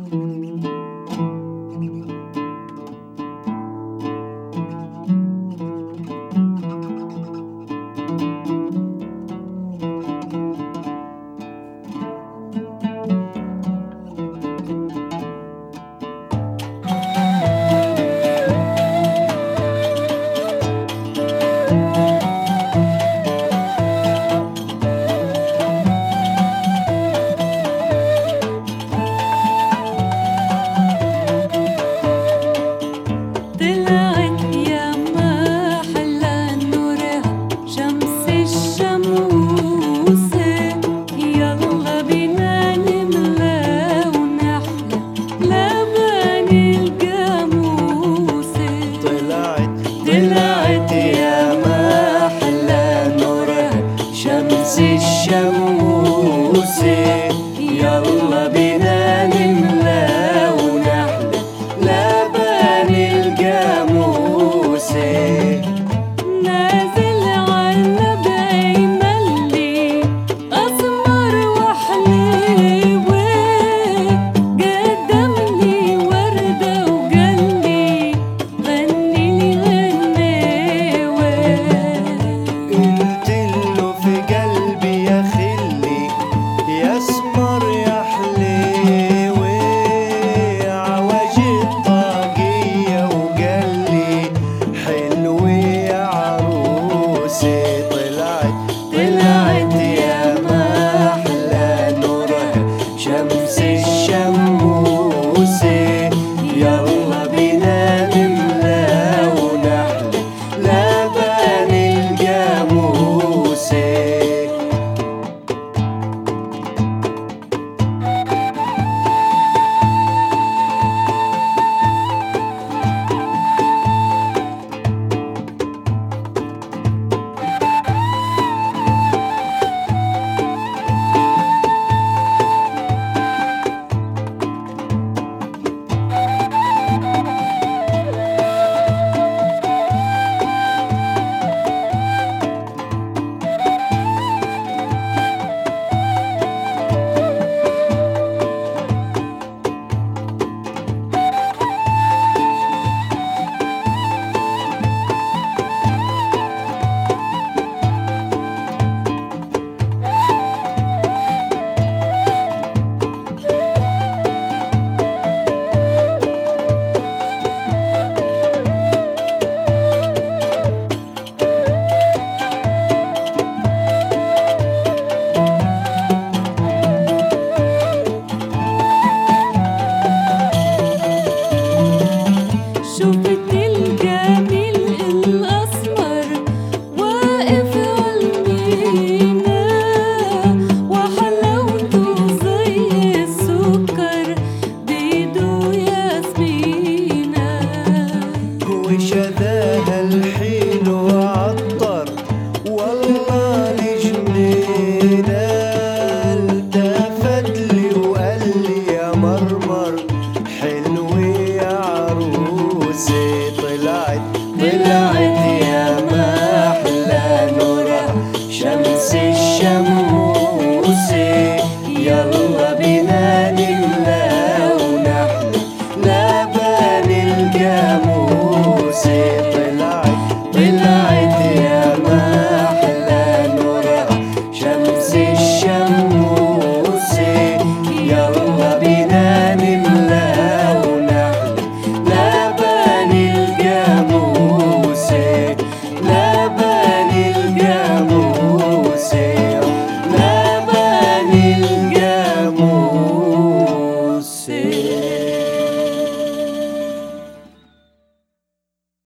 طلعت يا ما أحلى نورها شمس الشموس، يلا بينا نملى ونحلى لبن الجاموس. نازل عالنبع يملي أسمر وحليوة، قدم لي وردة وقالي غني لي غنيوة. قلتله في قلبي يا خلي يا اسمر يا حليوة، عوج الطاقية وقالي حلوة يا عروسي. طلعت يا ما أحلى نورها شمس الشموس،